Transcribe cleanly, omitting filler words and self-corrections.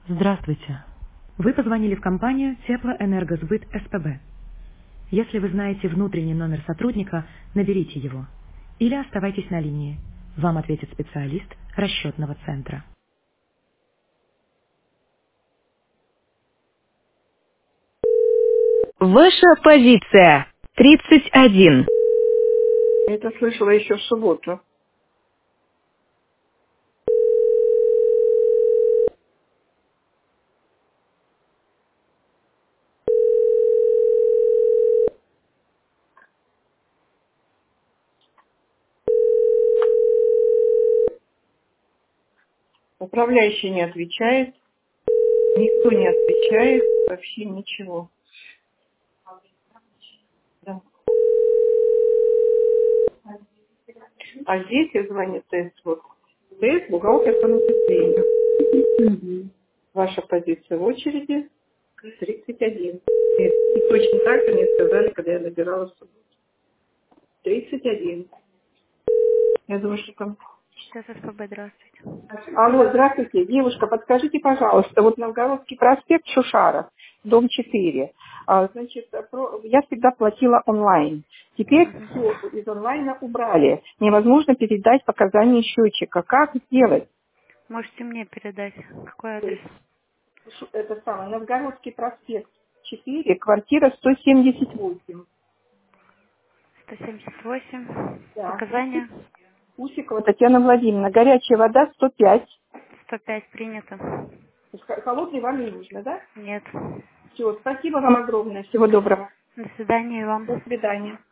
Здравствуйте. Вы позвонили в компанию Теплоэнергосбыт СПБ. Если вы знаете внутренний номер сотрудника, наберите его. Или оставайтесь на линии. Вам ответит специалист расчетного центра. Ваша позиция 31. Я это слышала еще в субботу. Управляющий не отвечает, никто не отвечает, вообще ничего. Да. А здесь я звонит тест, вот, тест бухгалтер по начислению. Ваша позиция в очереди 31. И точно так же мне сказали, когда я набирала в субботу. 31. Я думаю, что там... Сейчас СПБ, здравствуйте. Алло, здравствуйте. Девушка, подскажите, пожалуйста, вот Новгородский проспект Шушаров, дом 4. Значит, я всегда платила онлайн. Теперь все из онлайна убрали. Невозможно передать показания счетчика. Как сделать? Можете мне передать, какой То адрес? есть, это самое, Новгородский проспект 4, квартира 178. 178. Да. Показания? Усикова Татьяна Владимировна. Горячая вода 105. 105 принято. То есть холодный вам не нужно, да? Нет. Все, спасибо вам огромное. Всего доброго. До свидания и До вам. свидания.